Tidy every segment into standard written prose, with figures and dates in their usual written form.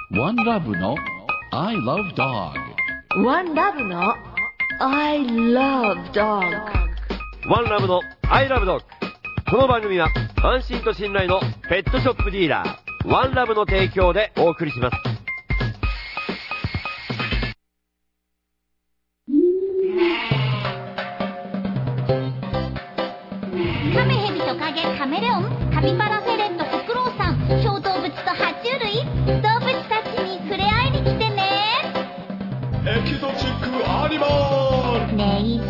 One Love の I Love Dog。 One Love の I Love Dog。 ワンラブの I Love Dog。 この番組は安心と信頼のペットショップディーラーワンラブの提供でお送りします。 カメヘビトカゲカメレオンカピバラフェレットフクロウさん小動物と爬虫類動物たちに触れ合いに来てね。 エキゾチックアニマルネイチャーズワンラブグル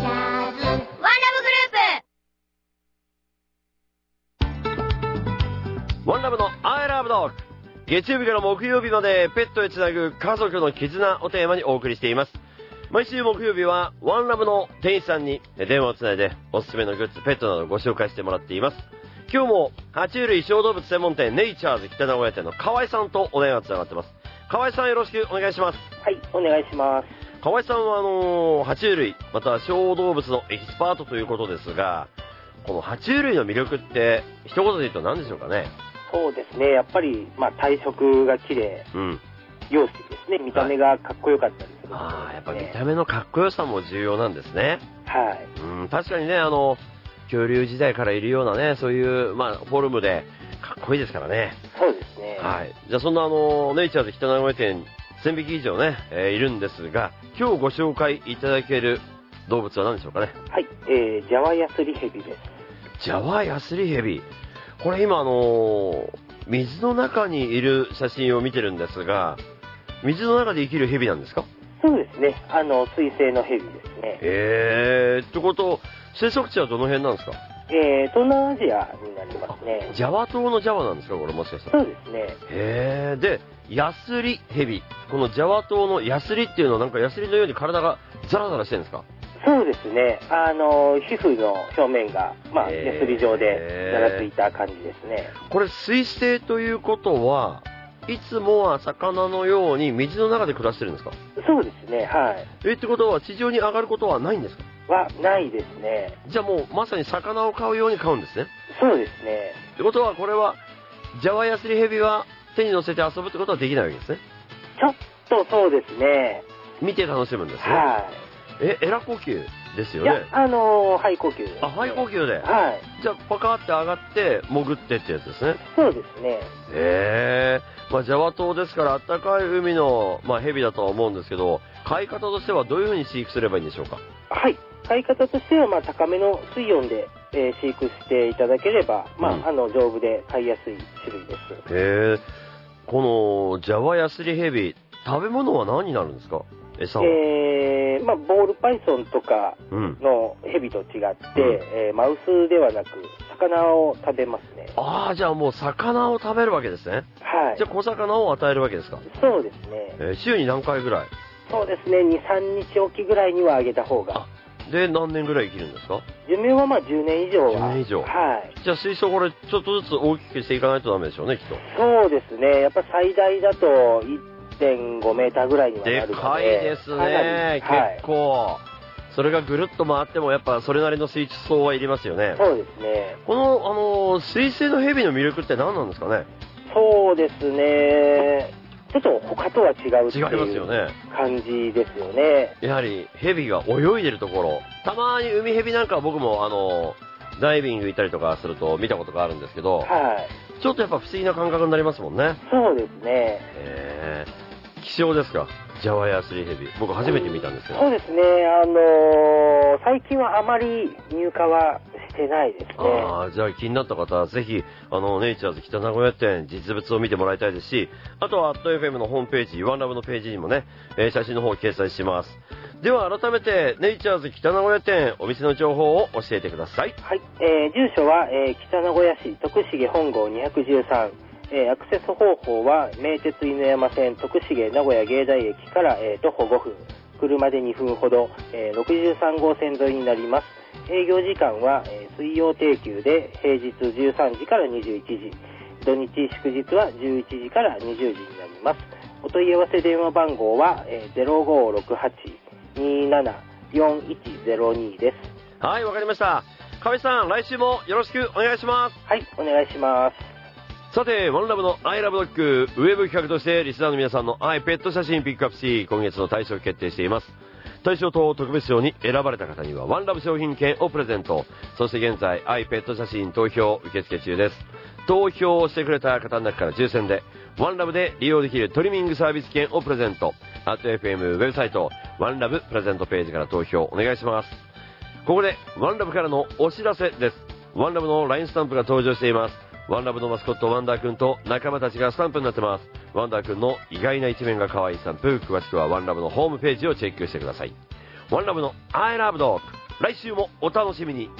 ープ。 ワンラブの I Love Dog。 月曜日から木曜日までペットへつなぐ家族の絆をテーマにお送りしています。毎週木曜日はワンラブの店員さんに電話をつないでおすすめのグッズ、ペットなどご紹介してもらっています。今日も爬虫類小動物専門店ネイチャーズ北名古屋店の河合さんとお電話つながってます。河合さん、よろしくお願いします。 はい、お願いします。 河合さんは爬虫類または小動物のエキスパートということですが、この爬虫類の魅力って一言で言うと何でしょうかね。 そうですね、やっぱり、体色が綺麗、容姿ですね、見た目がかっこよかったりする、 やっぱ見た目のかっこよさも重要なんですね。 はい。 確かにね、恐竜時代からいるようなね、そういう、フォルムでかっこいいですからね。 そうですね。 はい。じゃあそんなネイチャーズ北名古屋店1000匹以上ね、いるんですが、今日ご紹介いただける動物は何でしょうかね。 はい、ジャワヤスリヘビです。 ジャワヤスリヘビ。これ今水の中にいる写真を見てるんですが、水の中で生きるヘビなんですか？ そうですね、水生のヘビですね。 ってこと、生息地はどの辺なんですか？ 東南アジアになりますね。 ジャワ島のジャワなんですか、これもしかしたら。 そうですね。 で、ヤスリヘビ。このジャワ島のヤスリっていうのはなんかヤスリのように体がザラザラしてるんですか？ そうですね、皮膚の表面が、ヤスリ状でざらついた感じですね。 これ水生ということは、いつもは魚のように水の中で暮らしてるんですか？ そうですね、はい。 ってことは地上に上がることはないんですか？ ないですね。 じゃあもうまさに魚を飼うように飼うんですね。 そうですね。 ってことはこれはジャワヤスリヘビは手に乗せて遊ぶってことはできないわけですね。 ちょっとそうですね。 見て楽しむんですね。 はい。 エラ呼吸ですよね。 いや、肺呼吸です、ね。 肺呼吸で。 はい。 じゃあパカーって上がって潜ってってやつですね。 そうですね。 ジャワ島ですから暖かい海の、ヘビだとは思うんですけど、飼い方としてはどういうふうに飼育すればいいんでしょうか？ はい。飼い方としては、高めの水温で、飼育していただければ、丈夫で飼いやすい種類です。 このジャワヤスリヘビ、食べ物は何になるんですか？餌は。 ボールパイソンとかのヘビと違って、マウスではなく魚を食べますね。 じゃあもう魚を食べるわけですね。 はい。 じゃあ小魚を与えるわけですか？ そうですね。 週に何回ぐらい？ そうですね、2、3日おきぐらいにはあげた方が。 で、何年ぐらい生きるんですか？ 寿命は10年以上は。 10年以上。 はい。 じゃあ水槽これちょっとずつ大きくしていかないとダメでしょうね、きっと。 そうですね、やっぱ最大だと1.5 メーターぐらいにはなるので。 でかいですね、結構。それがぐるっと回ってもやっぱそれなりの水槽はいりますよね。 そうですね。 この水生のヘビの魅力って何なんですかね？ そうですね、ちょっと他とは違うっていう感じですよね。 やはりヘビが泳いでるところ、たまに海ヘビなんかは僕もダイビング行ったりとかすると見たことがあるんですけど、ちょっとやっぱ不思議な感覚になりますもんね。 そうですね。 希少ですか？ジャワヤスリヘビ。僕初めて見たんですけど。 そうですね。最近はあまり入荷はしてないですね。 じゃあ気になった方はぜひ、ネイチャーズ北名古屋店実物を見てもらいたいですし、あとは@FM のホームページ、ワンラブのページにもね、写真の方を掲載します。では改めて、ネイチャーズ北名古屋店、お店の情報を教えてください。 はい。住所は、北名古屋市徳重本郷213。アクセス方法は名鉄犬山線徳重名古屋芸大駅から、徒歩5分、車で2分ほど、63号線沿いになります。営業時間は、水曜定休で平日13時から21時、土日祝日は11時から20時になります。お問い合わせ電話番号は、0568-274102 です。 はい、わかりました。河合さん、来週もよろしくお願いします。 はい、お願いします。 さて、ワンラブのアイラブドッグ、ウェブ企画としてリスナーの皆さんの愛ペット写真ピックアップし、今月の大賞を決定しています。大賞と特別賞に選ばれた方にはワンラブ商品券をプレゼント。そして現在、愛ペット写真投票受付中です。投票をしてくれた方の中から抽選で、ワンラブで利用できるトリミングサービス券をプレゼント。@FM ウェブサイト、ワンラブプレゼントページから投票お願いします。ここで、ワンラブからのお知らせです。ワンラブの LINE スタンプが登場しています。ワンラブのマスコットワンダーくんと仲間たちがスタンプになってます。ワンダーくんの意外な一面が可愛いスタンプ、詳しくはワンラブのホームページをチェックしてください。ワンラブの I love dog、 来週もお楽しみに。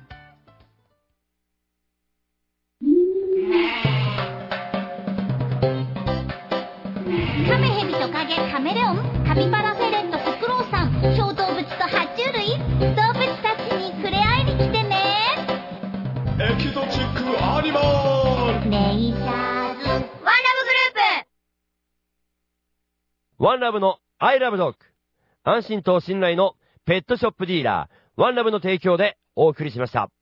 カメヘビトカゲカメレオンカピバラフェレットフクロウさん小動物と爬虫類動物たちに触れ合いに来てね。 エキゾチックアニマルネイチャーズワンラブグループ。 ワンラブの I love dog、 安心と信頼のペットショップディーラーワンラブの提供でお送りしました。